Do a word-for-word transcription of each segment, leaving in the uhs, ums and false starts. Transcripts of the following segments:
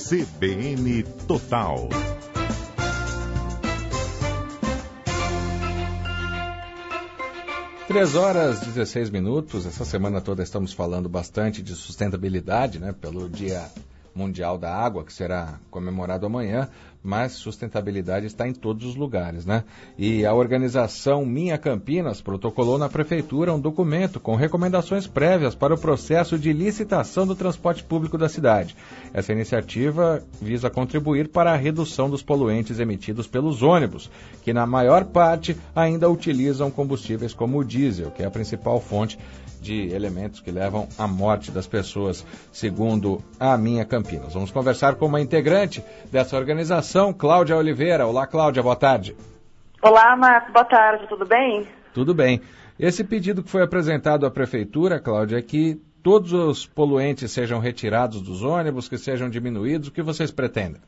C B N Total. Três horas e dezesseis minutos. Essa semana toda estamos falando bastante de sustentabilidade, né, pelo Dia Mundial da Água, que será comemorado amanhã, mas sustentabilidade está em todos os lugares, né? E a organização Minha Campinas protocolou na Prefeitura um documento com recomendações prévias para o processo de licitação do transporte público da cidade. Essa iniciativa visa contribuir para a redução dos poluentes emitidos pelos ônibus, que na maior parte ainda utilizam combustíveis como o diesel, que é a principal fonte de elementos que levam à morte das pessoas, segundo a Minha Campinas. Vamos conversar com uma integrante dessa organização, Cláudia Oliveira. Olá, Cláudia, boa tarde. Olá, Marcos, boa tarde, tudo bem? Tudo bem. Esse pedido que foi apresentado à Prefeitura, Cláudia, é que todos os poluentes sejam retirados dos ônibus, que sejam diminuídos. O que vocês pretendem?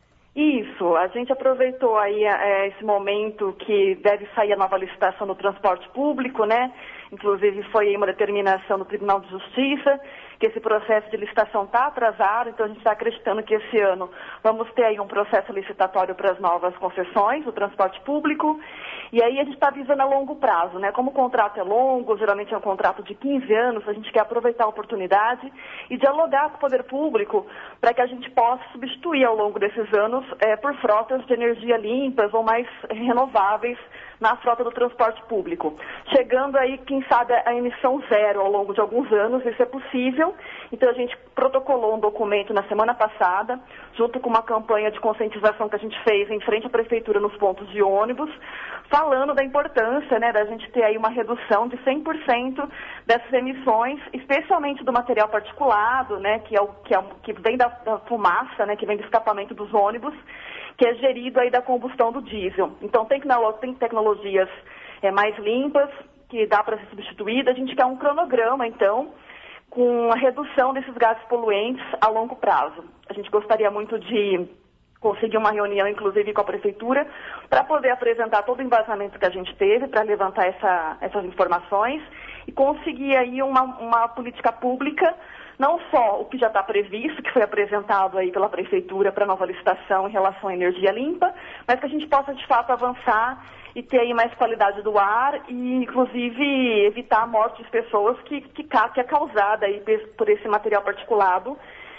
Isso, a gente aproveitou aí é, esse momento que deve sair a nova licitação do transporte público, né? Inclusive foi aí uma determinação do Tribunal de Justiça que esse processo de licitação está atrasado, então a gente está acreditando que esse ano vamos ter aí um processo licitatório para as novas concessões do transporte público, e aí a gente está visando a longo prazo, né? Como o contrato é longo, geralmente é um contrato de quinze anos, a gente quer aproveitar a oportunidade e dialogar com o poder público para que a gente possa substituir ao longo desses anos é, por frotas de energia limpas ou mais renováveis na frota do transporte público. Chegando aí, quem sabe, a emissão zero ao longo de alguns anos, isso é possível. Então a gente protocolou um documento na semana passada, junto com uma campanha de conscientização que a gente fez em frente à Prefeitura nos pontos de ônibus, falando da importância, né, da gente ter aí uma redução de cem por cento dessas emissões, especialmente do material particulado, né, que, é o, que, é o, que vem da, da fumaça, né, que vem do escapamento dos ônibus, que é gerido aí da combustão do diesel. Então tem, tem tecnologias é, mais limpas, que dá para ser substituída. A gente quer um cronograma, então, com a redução desses gases poluentes a longo prazo. A gente gostaria muito de conseguir uma reunião, inclusive, com a Prefeitura, para poder apresentar todo o embasamento que a gente teve, para levantar essa, essas informações e conseguir aí uma, uma política pública, não só o que já está previsto, que foi apresentado aí pela Prefeitura para a nova licitação em relação à energia limpa, mas que a gente possa, de fato, avançar e ter aí mais qualidade do ar e, inclusive, evitar a morte de pessoas que, que, que é causada aí por esse material particulado,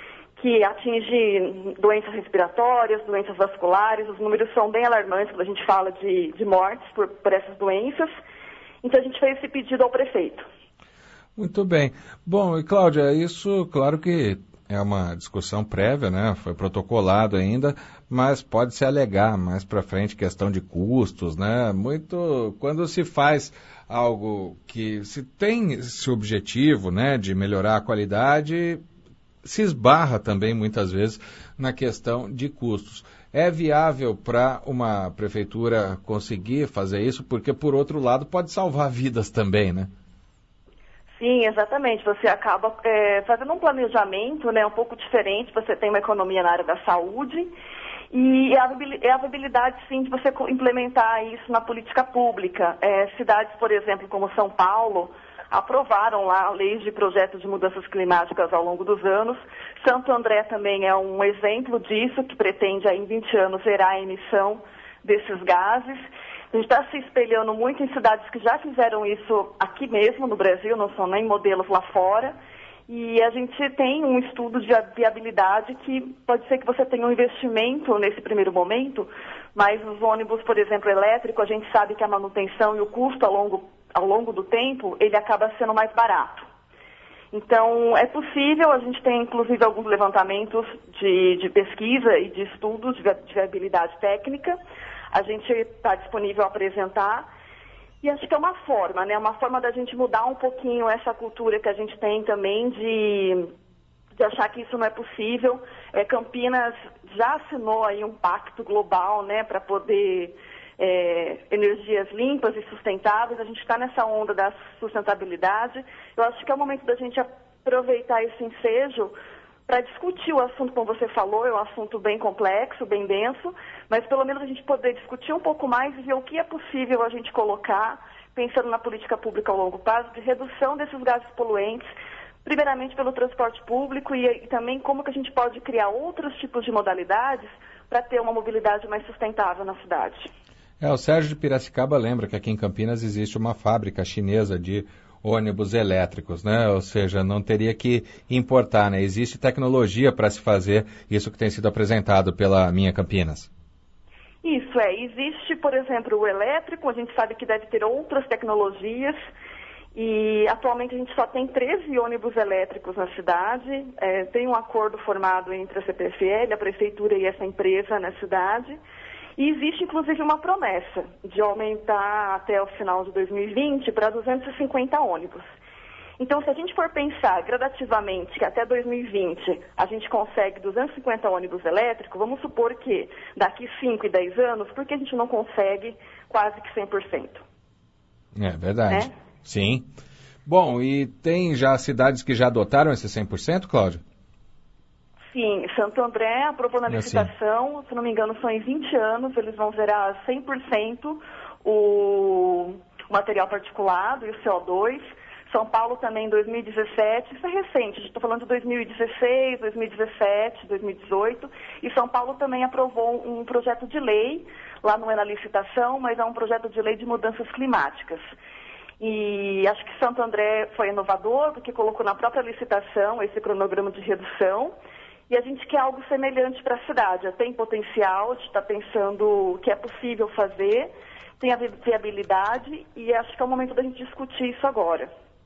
que atinge doenças respiratórias, doenças vasculares. Os números são bem alarmantes quando a gente fala de, de mortes por, por essas doenças. Então, a gente fez esse pedido ao prefeito. Muito bem. Bom, e Cláudia, isso, claro que é uma discussão prévia, né? Foi protocolado ainda, mas pode-se alegar mais para frente questão de custos, né? Muito, quando se faz algo que se tem esse objetivo, né, de melhorar a qualidade, se esbarra também muitas vezes na questão de custos. É viável para uma prefeitura conseguir fazer isso? Porque, por outro lado, pode salvar vidas também, né? Sim, exatamente. Você acaba é, fazendo um planejamento, né, um pouco diferente, você tem uma economia na área da saúde e é a viabilidade, sim, de você implementar isso na política pública. É, cidades, por exemplo, como São Paulo, aprovaram lá leis de projetos de mudanças climáticas ao longo dos anos. Santo André também é um exemplo disso, que pretende aí, em vinte anos zerar a emissão desses gases. A gente está se espelhando muito em cidades que já fizeram isso aqui mesmo no Brasil, não são nem modelos lá fora. E a gente tem um estudo de viabilidade que pode ser que você tenha um investimento nesse primeiro momento, mas os ônibus, por exemplo, elétrico, a gente sabe que a manutenção e o custo ao longo, ao longo do tempo, ele acaba sendo mais barato. Então, é possível, a gente tem inclusive alguns levantamentos de, de pesquisa e de estudos de viabilidade técnica. A gente está disponível a apresentar e acho que é uma forma, né? Uma forma da gente mudar um pouquinho essa cultura que a gente tem também de, de achar que isso não é possível. É, Campinas já assinou aí um pacto global, né, para poder é, energias limpas e sustentáveis. A gente está nessa onda da sustentabilidade. Eu acho que é o momento da gente aproveitar esse ensejo para discutir o assunto, como você falou, é um assunto bem complexo, bem denso, mas pelo menos a gente poder discutir um pouco mais e ver o que é possível a gente colocar, pensando na política pública ao longo prazo, de redução desses gases poluentes, primeiramente pelo transporte público e, e também como que a gente pode criar outros tipos de modalidades para ter uma mobilidade mais sustentável na cidade. É, o Sérgio de Piracicaba lembra que aqui em Campinas existe uma fábrica chinesa de ônibus elétricos, né? Ou seja, não teria que importar, né? Existe tecnologia para se fazer isso que tem sido apresentado pela Minha Campinas. Isso é, existe, por exemplo, o elétrico, a gente sabe que deve ter outras tecnologias e atualmente a gente só tem treze ônibus elétricos na cidade, é, tem um acordo formado entre a C P F L, a Prefeitura e essa empresa na cidade. E existe, inclusive, uma promessa de aumentar até o final de dois mil e vinte para duzentos e cinquenta ônibus. Então, se a gente for pensar gradativamente que até dois mil e vinte a gente consegue duzentos e cinquenta ônibus elétricos, vamos supor que daqui cinco e dez anos, por que a gente não consegue quase que cem por cento? É verdade. Né? Sim. Bom, e tem já cidades que já adotaram esse cem por cento, Cláudio? Sim, Santo André aprovou na licitação, assim. Se não me engano, são em vinte anos, eles vão zerar cem por cento o material particulado e o C O dois. São Paulo também em dois mil e dezessete, isso é recente, a gente está falando de dois mil e dezesseis, dois mil e dezessete, dois mil e dezoito, e São Paulo também aprovou um projeto de lei, lá não é na licitação, mas é um projeto de lei de mudanças climáticas. E acho que Santo André foi inovador, porque colocou na própria licitação esse cronograma de redução, e a gente quer algo semelhante para a cidade. Tem potencial, a gente está pensando que é possível fazer, tem a viabilidade e acho que é o momento da gente discutir isso agora.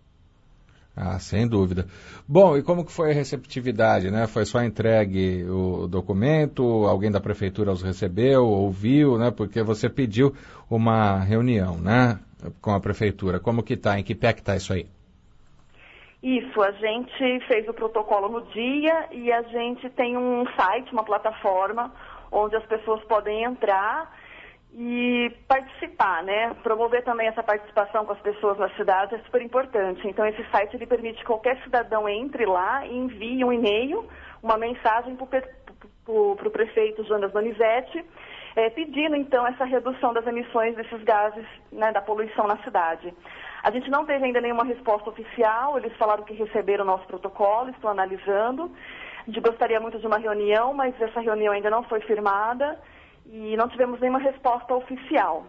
Ah, sem dúvida. Bom, e como que foi a receptividade, né? Foi só entregue o documento, alguém da prefeitura os recebeu, ouviu, né? Porque você pediu uma reunião, né? Com a prefeitura. Como que está? Em que pé que está isso aí? Isso, a gente fez o protocolo no dia e a gente tem um site, uma plataforma, onde as pessoas podem entrar e participar, né? Promover também essa participação com as pessoas na cidade é super importante. Então, esse site ele permite que qualquer cidadão entre lá e envie um e-mail, uma mensagem para o prefeito Jonas Donizete, é, pedindo, então, essa redução das emissões desses gases, né, da poluição na cidade. A gente não teve ainda nenhuma resposta oficial, eles falaram que receberam o nosso protocolo, estão analisando. A gente gostaria muito de uma reunião, mas essa reunião ainda não foi firmada e não tivemos nenhuma resposta oficial.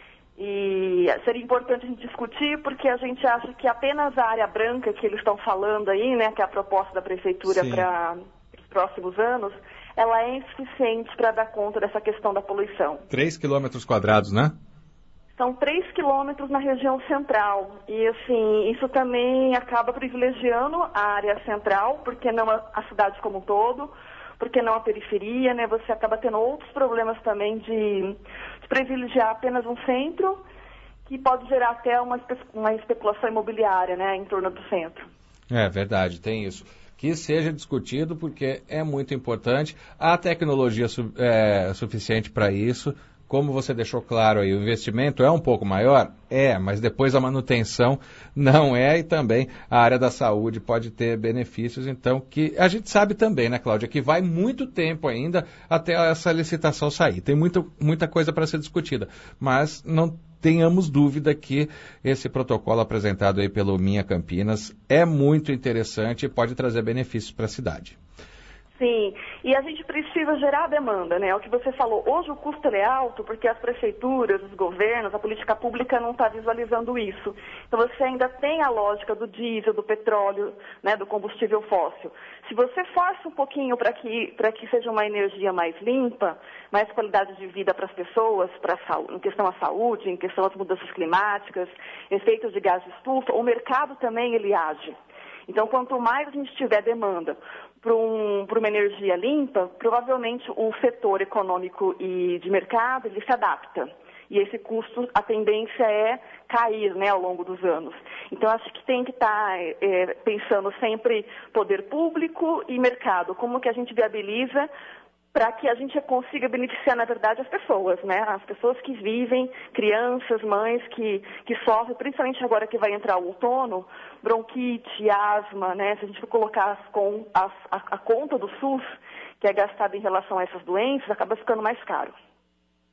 E seria importante a gente discutir, porque a gente acha que apenas a área branca que eles estão falando aí, né, que é a proposta da prefeitura para os próximos anos, ela é insuficiente para dar conta dessa questão da poluição. Três quilômetros quadrados, né? São três quilômetros na região central e, assim, isso também acaba privilegiando a área central, porque não a, a cidade como um todo, porque não a periferia, né? Você acaba tendo outros problemas também de, de privilegiar apenas um centro, que pode gerar até uma, uma especulação imobiliária, né, em torno do centro. É verdade, tem isso. Que seja discutido, porque é muito importante. Há tecnologia su- é, suficiente para isso. Como você deixou claro aí, o investimento é um pouco maior? É, mas depois a manutenção não é, e também a área da saúde pode ter benefícios, então, que a gente sabe também, né, Cláudia, que vai muito tempo ainda até essa licitação sair. Tem muita, muita coisa para ser discutida, mas não tenhamos dúvida que esse protocolo apresentado aí pelo Minha Campinas é muito interessante e pode trazer benefícios para a cidade. Sim, e a gente precisa gerar demanda, né? É o que você falou, hoje o custo ele é alto porque as prefeituras, os governos, a política pública não está visualizando isso. Então você ainda tem a lógica do diesel, do petróleo, né, do combustível fóssil. Se você força um pouquinho para que, para que seja uma energia mais limpa, mais qualidade de vida para as pessoas, pra, em questão à saúde, em questão às mudanças climáticas, efeitos de gás de estufa, o mercado também ele age. Então, quanto mais a gente tiver demanda para um, para uma energia limpa, provavelmente o setor econômico e de mercado ele se adapta. E esse custo, a tendência é cair, né, ao longo dos anos. Então, acho que tem que estar é, pensando sempre poder público e mercado. Como que a gente viabiliza para que a gente consiga beneficiar, na verdade, as pessoas, né? As pessoas que vivem, crianças, mães que, que sofrem, principalmente agora que vai entrar o outono, bronquite, asma, né? Se a gente for colocar as, com, as, a, a conta do SUS, que é gastada em relação a essas doenças, acaba ficando mais caro.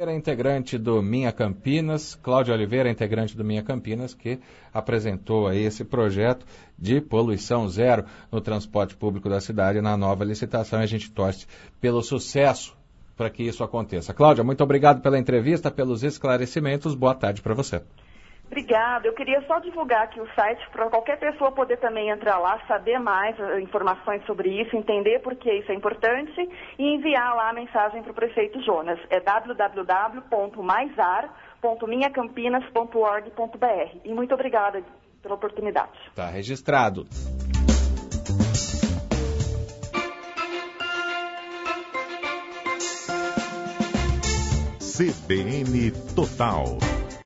Era integrante do Minha Campinas, Cláudia Oliveira, integrante do Minha Campinas, que apresentou aí esse projeto de poluição zero no transporte público da cidade na nova licitação, e a gente torce pelo sucesso para que isso aconteça. Cláudia, muito obrigado pela entrevista, pelos esclarecimentos, boa tarde para você. Obrigada. Eu queria só divulgar aqui o site para qualquer pessoa poder também entrar lá, saber mais uh, informações sobre isso, entender por que isso é importante e enviar lá a mensagem para o prefeito Jonas. É w w w ponto maisar ponto minha campinas ponto org ponto b r. E muito obrigada pela oportunidade. Está registrado. C B N Total.